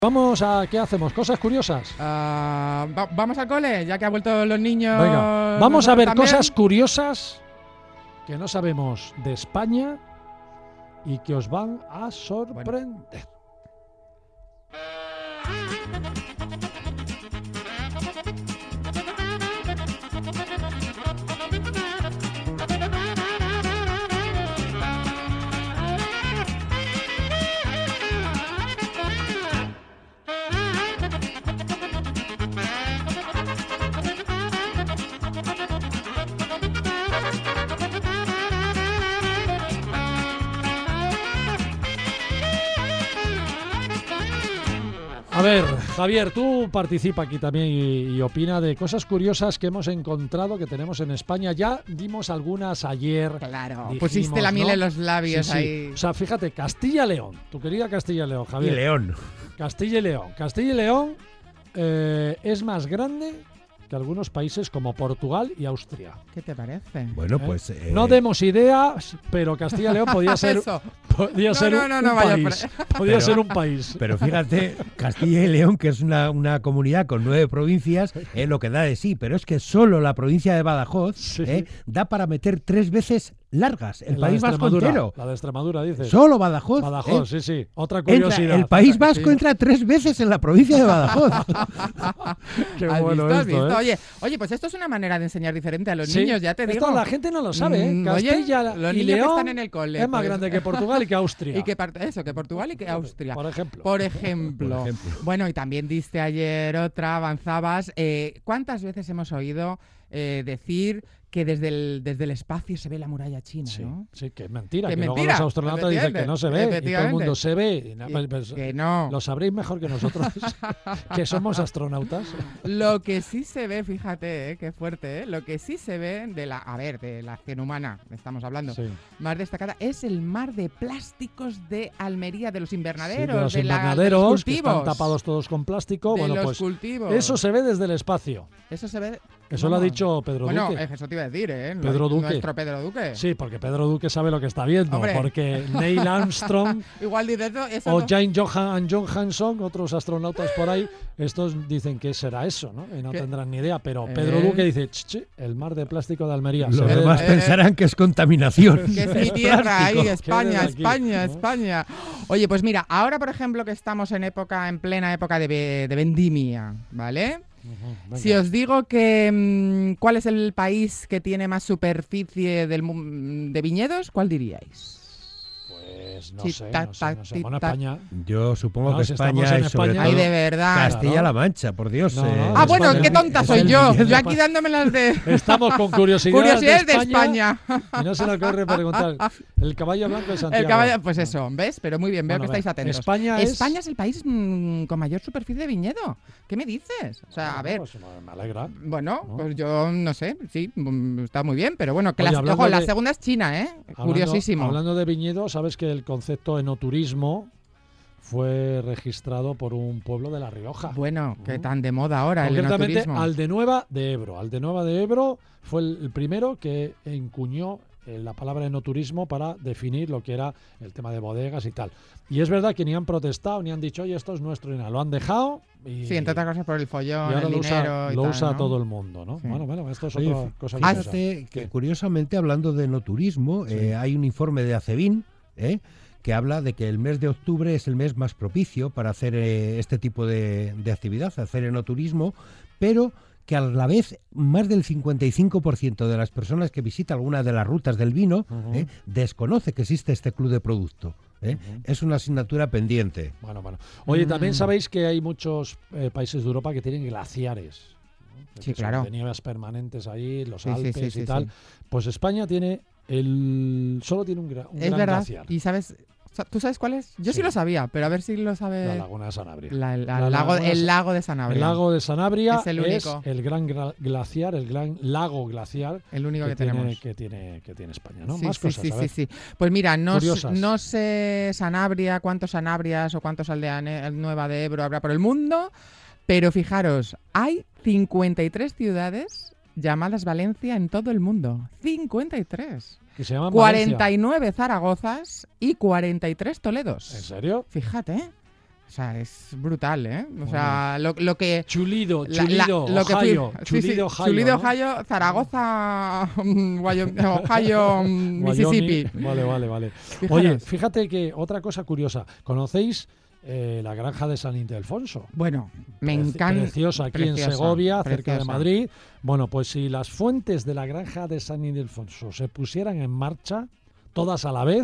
Vamos a... ¿Qué hacemos? ¿Cosas curiosas? Vamos al cole, ya que han vuelto los niños. Venga, vamos a ver también. cosas curiosas que no sabemos de España y que os van a sorprender. A ver, Javier, tú participa aquí también y opina de cosas curiosas que hemos encontrado, que tenemos en España. Ya dimos algunas ayer. Claro, dijimos, pusiste la miel, ¿no?, en los labios, sí, sí. ahí. O sea, fíjate, Castilla y León, tu querida Castilla y León, Javier. Y León. Castilla y León. Castilla y León es más grande que algunos países como Portugal y Austria. ¿Qué te parece? Bueno, pues... No demos ideas, pero Castilla y León podía ser, Eso. podía ser un país. Podía ser un país. Pero fíjate, Castilla y León, que es una comunidad con 9 provincias, lo que da de sí, pero es que solo la provincia de Badajoz da para meter 3 veces largas el País Vasco entero. La de Extremadura, dices. Solo Badajoz. Badajoz, sí, sí. Otra curiosidad. El País Vasco entra 3 veces en la provincia de Badajoz. Qué ¿Has bueno visto? esto, ¿eh? Oye, pues esto es una manera de enseñar diferente a los niños, ya te digo. Esto la gente no lo sabe, ¿eh? Castilla los y niños León que están en el cole, es más grande que Portugal y que Austria. Y que Portugal y que Austria. Por ejemplo. Por ejemplo. Bueno, y también diste ayer otra, avanzabas. ¿Cuántas veces hemos oído decir que desde el espacio se ve la muralla china, sí, ¿no? Sí, que es mentira. Que luego mentira, los astronautas dicen que no se ve y todo el mundo se ve. Que no. Lo sabréis mejor que nosotros, que somos astronautas. Lo que sí se ve, fíjate, qué fuerte, lo que sí se ve de la acción humana, estamos hablando, más destacada, es el mar de plásticos de Almería, de los invernaderos, de los cultivos, que están tapados todos con plástico. De bueno, los pues cultivos. Eso se ve desde el espacio. Eso se ve. Eso lo ha dicho Pedro Duque. Bueno, eso te iba a decir, Pedro Duque. Nuestro Pedro Duque. Sí, porque Pedro Duque sabe lo que está viendo. Hombre. Porque Neil Armstrong igual dice eso o no. Jane Johansson, otros astronautas por ahí, estos dicen que será eso, ¿no? Y no tendrán ni idea. Pero Pedro Duque dice, el mar de plástico de Almería. Los demás pensarán que es contaminación. Que es mi tierra, ahí, España, aquí, ¿no? España. Oye, pues mira, ahora por ejemplo que estamos en plena época de vendimia, ¿vale? Si os digo que ¿cuál es el país que tiene más superficie de viñedos? ¿Cuál diríais? Pues no sé. Bueno, España. Yo supongo que si España en y sobre España, todo Ay, de verdad. Castilla-La Mancha, por Dios. Bueno, España, qué tonta soy yo. Yo aquí dándome las de... Estamos con curiosidades de España. Y no se le ocurre preguntar. El caballo blanco de Santiago. Pues eso, ¿ves? Pero muy bien, veo que estáis atentos. España es el país con mayor superficie de viñedo. ¿Qué me dices? O sea, a ver. Pues me alegra. Bueno, ¿no? pues yo no sé, sí, está muy bien, pero bueno, que Oye, la segunda es China, ¿eh? Curiosísimo. Hablando de viñedo, sabes que el concepto enoturismo fue registrado por un pueblo de La Rioja. Bueno, que tan de moda ahora el concretamente enoturismo. Aldenueva de Ebro. Aldenueva de Ebro fue el primero que encuñó la palabra enoturismo para definir lo que era el tema de bodegas y tal. Y es verdad que ni han protestado, ni han dicho, oye, esto es nuestro, y nada. Lo han dejado. Sí, entre otras cosas por el follón, y ahora el dinero lo usa ¿no? todo el mundo, ¿no? Sí. Bueno, esto es Oye, otra cosa. fíjate que curiosamente, hablando de enoturismo, hay un informe de ACEBIN, que habla de que el mes de octubre es el mes más propicio para hacer este tipo de actividad, hacer enoturismo, pero que a la vez más del 55% de las personas que visitan alguna de las rutas del vino desconoce que existe este club de producto. Es una asignatura pendiente. Bueno. Oye, también sabéis que hay muchos países de Europa que tienen glaciares, ¿no? Sí, claro. De nieves permanentes ahí, los Sí, Alpes sí, y tal. sí. Pues España solo tiene un gran Es verdad. glaciar. ¿Y sabes? ¿Tú sabes cuál es? Yo sí lo sabía, pero a ver si lo sabe... La Laguna de Sanabria. El lago de Sanabria. El lago de Sanabria es el único. el gran glaciar, el gran lago glaciar. El único que tenemos. Que tiene España, ¿no? Sí, Más cosas, a ver. sí. Pues mira, Curiosas. no sé Sanabria, cuántos Sanabrias o cuántos Aldenueva de Ebro habrá por el mundo, pero fijaros, hay 53 ciudades llamadas Valencia en todo el mundo. 53. Que se llaman 49 Zaragozas y 43 Toledos. ¿En serio? Fíjate, O sea, es brutal, ¿eh? O sea, lo que... Chulido, lo que Ohio. Chulido, Ohio, Zaragoza, Ohio, Mississippi. Vale. Fijaros. Oye, fíjate que otra cosa curiosa. ¿Conocéis la granja de San Ildefonso? Bueno, me encanta. Preciosa, aquí en Segovia, cerca de Madrid. Bueno, pues si las fuentes de la granja de San Ildefonso se pusieran en marcha, todas a la vez,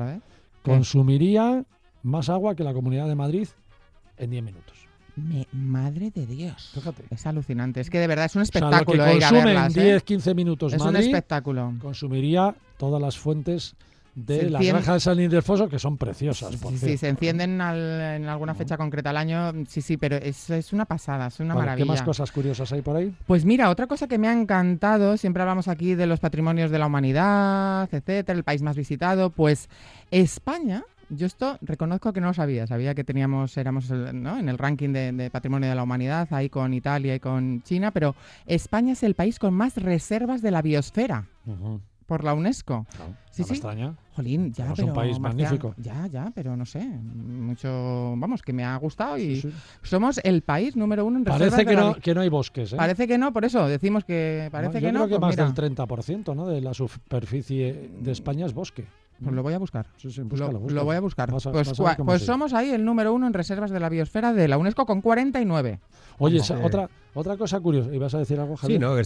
consumiría más agua que la Comunidad de Madrid en 10 minutos. Madre de Dios. Fíjate. Es alucinante. Es que de verdad es un espectáculo. O sea, lo que ir a consume verlas, en 10-15 minutos es Madrid, un espectáculo. Consumiría todas las fuentes de la enciende... granja de San Ildefonso, que son preciosas. Sí, se encienden en alguna fecha concreta al año. Sí, pero es una pasada, es una maravilla. ¿Qué más cosas curiosas hay por ahí? Pues mira, otra cosa que me ha encantado, siempre hablamos aquí de los patrimonios de la humanidad, etcétera, el país más visitado, pues España. Yo esto reconozco que no lo sabía que éramos en el ranking de patrimonio de la humanidad, ahí con Italia y con China, pero España es el país con más reservas de la biosfera por la UNESCO. Claro, sí. Me extraña. Jolín, ya, pero es un país magnífico. Ya, pero no sé, mucho, vamos, que me ha gustado y somos el país número 1 en reservas. Parece que no hay bosques, ¿eh? Parece que no, por eso decimos que parece que no. Yo creo que pues más mira. del 30%, ¿no?, de la superficie de España es bosque. Pues lo voy a buscar. Sí, búscalo. Lo voy a buscar. Pues somos ahí el número 1 en reservas de la biosfera de la UNESCO con 49. Oye, otra cosa curiosa. ¿Ibas a decir algo, Javier? Sí, no,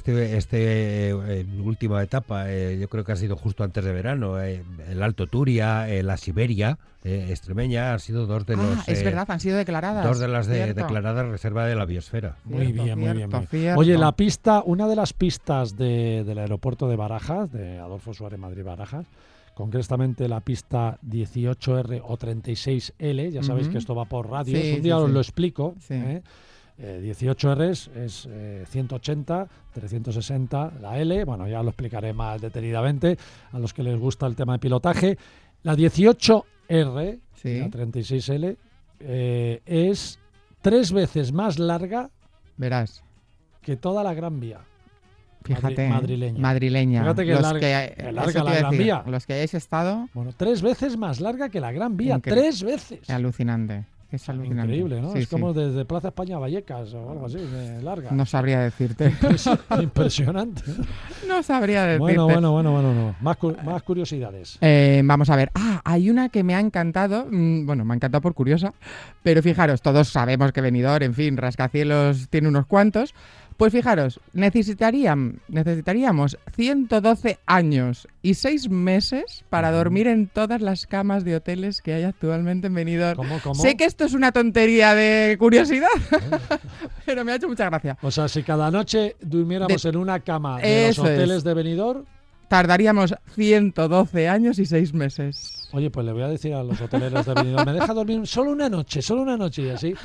última etapa, yo creo que ha sido justo antes de verano. El Alto Turia, la Siberia extremeña han sido dos de los... es verdad, han sido declaradas. Dos de las declaradas reserva de la biosfera. Muy bien. Cierto. Oye, una de las pistas del aeropuerto de Barajas, de Adolfo Suárez Madrid-Barajas, concretamente la pista 18R o 36L, ya sabéis que esto va por radio, un día os lo explico. 18R es 180, 360 la L, bueno, ya lo explicaré más detenidamente a los que les gusta el tema de pilotaje. La 18R, la 36L, es 3 veces más larga, verás, que toda la Gran Vía. Fíjate, madrileña. Fíjate que larga la Gran Vía. Los que hayáis estado... Bueno, 3 veces más larga que la Gran Vía. 3 veces. Alucinante. Es alucinante. Increíble, ¿no? Es como desde Plaza España a Vallecas o algo así, larga. No sabría decirte. Impresionante. No sabría decirte. Bueno. Más curiosidades. Vamos a ver. Hay una que me ha encantado. Me ha encantado por curiosa. Pero fijaros, todos sabemos que Benidorm, en fin, rascacielos tiene unos cuantos. Pues fijaros, necesitaríamos 112 años y 6 meses para dormir en todas las camas de hoteles que hay actualmente en Benidorm. ¿Cómo? Sé que esto es una tontería de curiosidad, pero me ha hecho mucha gracia. O sea, si cada noche durmiéramos en una cama de los hoteles de Benidorm... Tardaríamos 112 años y 6 meses. Oye, pues le voy a decir a los hoteleros de Benidorm, me deja dormir solo una noche y así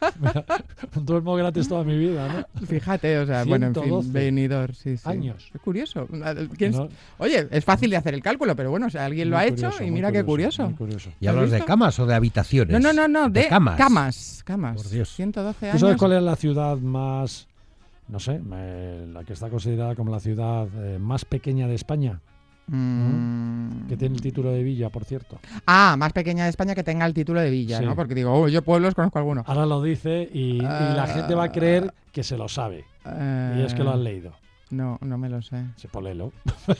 duermo gratis toda mi vida, ¿no? Fíjate, o sea, en fin, Benidorm, sí. Años. Es curioso. Oye, es fácil de hacer el cálculo, pero bueno, o sea, alguien lo ha hecho y mira qué curioso. ¿Y hablas de camas o de habitaciones? No, de camas. Por Dios. 112 años. ¿Tú sabes cuál es la ciudad más... No sé, la que está considerada como la ciudad más pequeña de España? Que tiene el título de villa, por cierto. Más pequeña de España que tenga el título de villa, ¿no? Porque digo, yo pueblos conozco algunos. Ahora lo dice y la gente va a creer que se lo sabe. Y es que lo han leído. No me lo sé. Pues léelo.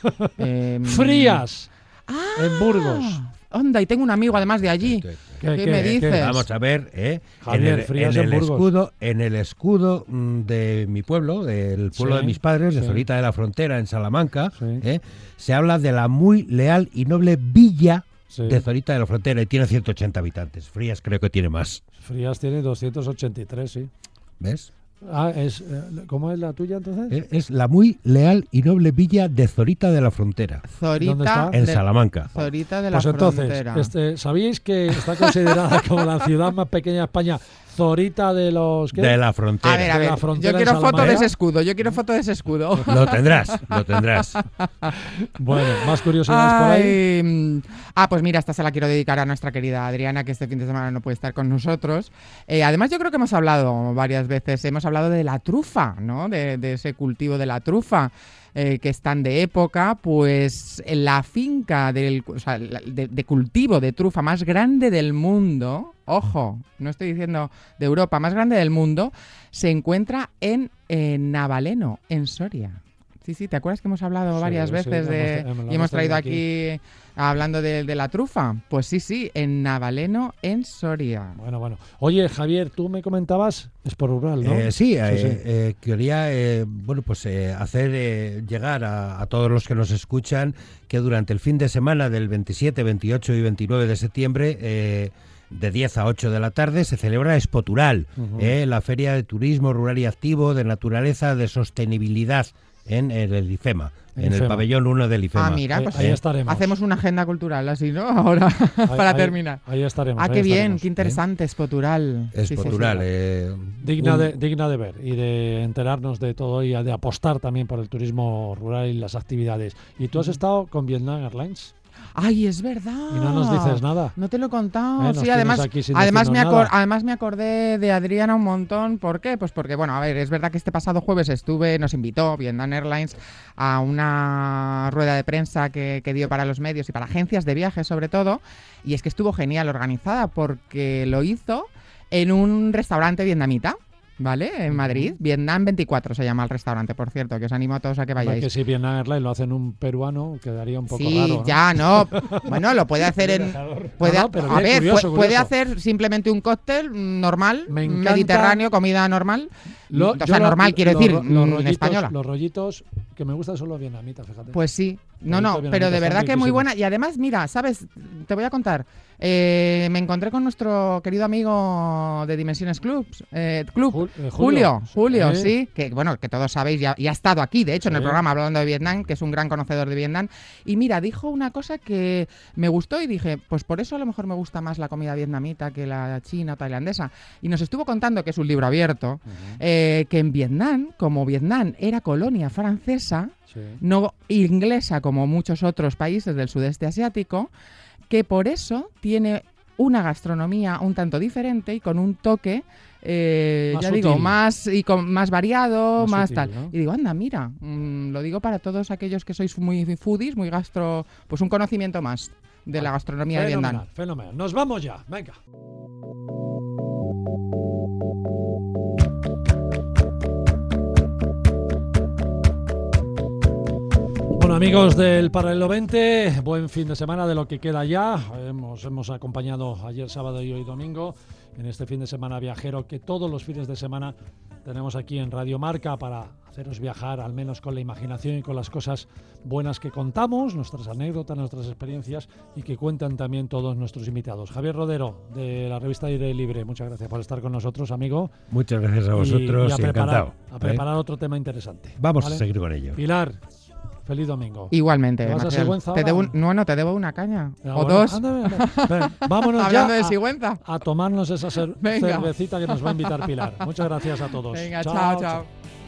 Frías. En Burgos. Onda, y tengo un amigo además de allí. ¿Qué me dices? Vamos a ver, Javier, en el escudo de mi pueblo, del pueblo de mis padres, de Zorita de la Frontera, en Salamanca, se habla de la muy leal y noble villa de Zorita de la Frontera y tiene 180 habitantes. Frías creo que tiene más. Frías tiene 283, sí. ¿Ves? ¿Cómo es la tuya entonces? Es la muy leal y noble villa de Zorita de la Frontera. ¿Dónde está? En Salamanca. Zorita de la Frontera. Entonces, ¿sabíais que está considerada como la ciudad más pequeña de España? Zorita de los... ¿qué? De la Frontera. A ver, yo quiero foto de ese escudo, Lo tendrás. Bueno, más curiosidades por ahí. Pues mira, esta se la quiero dedicar a nuestra querida Adriana, que este fin de semana no puede estar con nosotros. Además, yo creo que hemos hablado varias veces, hemos hablado de la trufa, ¿no? De ese cultivo de la trufa. que están de época, pues la finca de cultivo de trufa más grande del mundo, ojo, no estoy diciendo de Europa, más grande del mundo, se encuentra en Navaleno, en Soria. Sí, ¿te acuerdas que hemos hablado varias veces y hemos traído aquí hablando de la trufa? Pues sí, en Navaleno, en Soria. Bueno. Oye, Javier, tú me comentabas, es por rural, ¿no? Sí. Quería hacer llegar a todos los que nos escuchan que durante el fin de semana del 27, 28 y 29 de septiembre... de 10 a 8 de la tarde se celebra Expotural, la Feria de Turismo Rural y Activo, de Naturaleza, de Sostenibilidad en el IFEMA, en el pabellón 1 del IFEMA. Mira, pues ahí estaremos. Hacemos una agenda cultural así, ¿no? Ahora, para terminar. Ahí estaremos. Qué bien, qué interesante, Expotural. Expotural. Digna de ver y de enterarnos de todo y de apostar también por el turismo rural y las actividades. ¿Y tú has estado con Vietnam Airlines? ¡Ay, es verdad! Y no nos dices nada. No te lo he contado. Sí, además me acordé de Adriana un montón. ¿Por qué? Pues porque, bueno, a ver, es verdad que este pasado jueves nos invitó Vietnam Airlines a una rueda de prensa que dio para los medios y para agencias de viajes sobre todo. Y es que estuvo genial organizada porque lo hizo en un restaurante vietnamita. ¿Vale? En Madrid. Vietnam 24 se llama el restaurante, por cierto, que os animo a todos a que vayáis. Que si Vietnam Airlines lo hacen un peruano, quedaría un poco raro, ¿no? Sí, ya, no. Bueno, lo puede hacer en... Puede hacer simplemente un cóctel normal, mediterráneo, comida normal. Normal, quiero decir, española. Los rollitos que me gustan son los vietnamitas, fíjate. Pues sí. No, pero de verdad que muy buena. Y además, mira, ¿sabes? Te voy a contar. Me encontré con nuestro querido amigo de Dimensiones Club, Julio, sí, que bueno, que todos sabéis, ya ha estado aquí, de hecho, en el programa hablando de Vietnam, que es un gran conocedor de Vietnam. Y mira, dijo una cosa que me gustó y dije, pues por eso a lo mejor me gusta más la comida vietnamita que la china o tailandesa. Y nos estuvo contando, que es un libro abierto, que en Vietnam, como Vietnam era colonia francesa, no inglesa como muchos otros países del sudeste asiático, que por eso tiene una gastronomía un tanto diferente y con un toque, más variado, más sutil, tal. ¿No? Y digo, anda, mira, lo digo para todos aquellos que sois muy foodies, muy pues un conocimiento más de la gastronomía de Vietnam. Fenomenal. Nos vamos ya, venga. Bueno, amigos del Paralelo 20, buen fin de semana de lo que queda ya. Hemos acompañado ayer sábado y hoy domingo en este fin de semana viajero que todos los fines de semana tenemos aquí en Radio Marca para haceros viajar al menos con la imaginación y con las cosas buenas que contamos, nuestras anécdotas, nuestras experiencias y que cuentan también todos nuestros invitados. Javier Rodero, de la revista Aire Libre, muchas gracias por estar con nosotros, amigo. Muchas gracias a vosotros y encantado. A preparar otro tema interesante. Vamos a seguir con ello. Pilar, feliz domingo. Igualmente. ¿Vas a Sigüenza ahora? Te debo una caña. O bueno, dos. Ven, vámonos Hablando ya de Sigüenza. a tomarnos esa cervecita que nos va a invitar Pilar. Muchas gracias a todos. Venga, chao.